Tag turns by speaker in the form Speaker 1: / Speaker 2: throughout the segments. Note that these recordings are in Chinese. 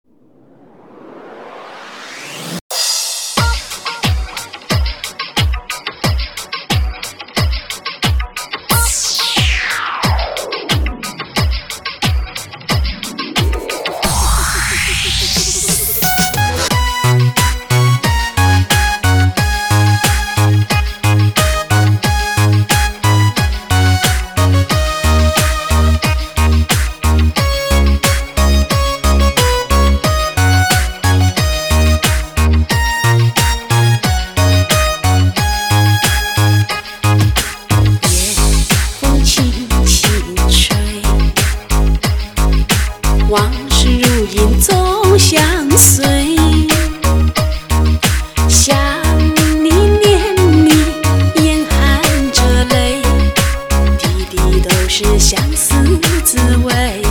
Speaker 1: 往事如影总相随，想你念你，眼含着泪，滴滴都是相思滋味。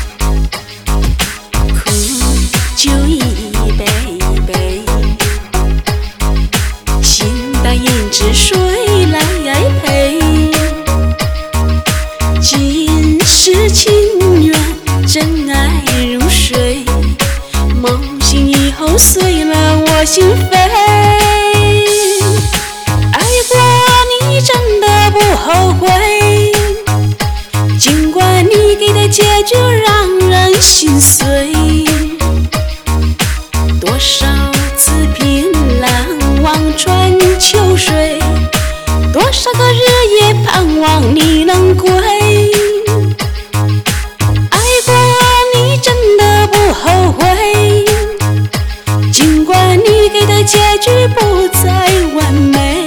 Speaker 1: 苦酒一杯杯，心淡饮只水来陪。今世情缘，真爱如水，梦醒以后碎了我心扉。爱过你真的不后悔，尽管你给的结局让人心碎。多少次凭栏望穿秋水，多少个日夜盼望你能归。后悔，尽管你给的结局不再完美，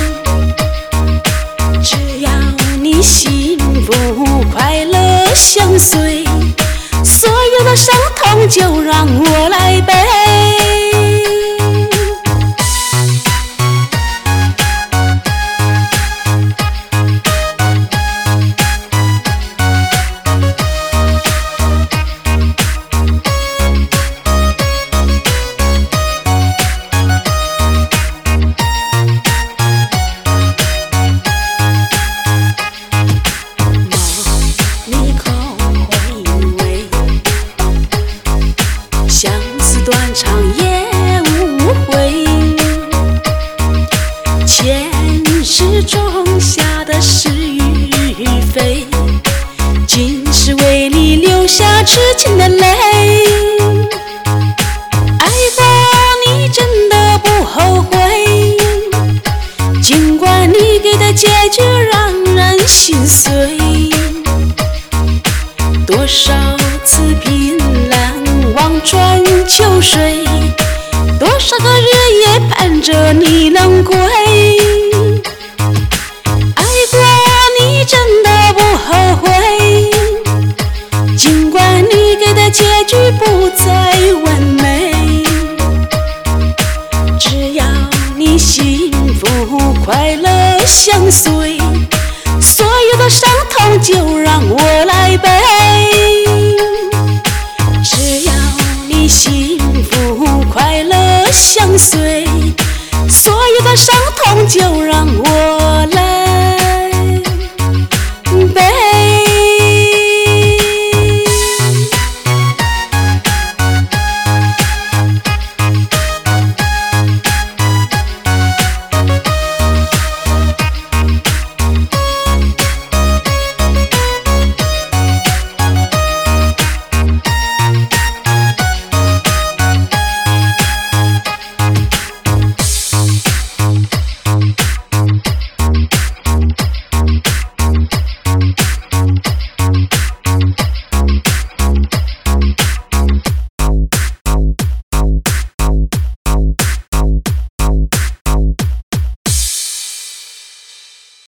Speaker 1: 只要你幸福快乐相随，所有的伤痛就让我来背。断肠也无悔，前世种下的是与非，今世为你流下痴情的泪。爱过你真的不后悔，尽管你给的结局让人心碎。多少次凭栏望穿秋水，多少个日夜盼着你能归。爱过你真的不后悔，尽管你给的结局不再完美，只要你幸福快乐相随，所有的伤痛就让我来背。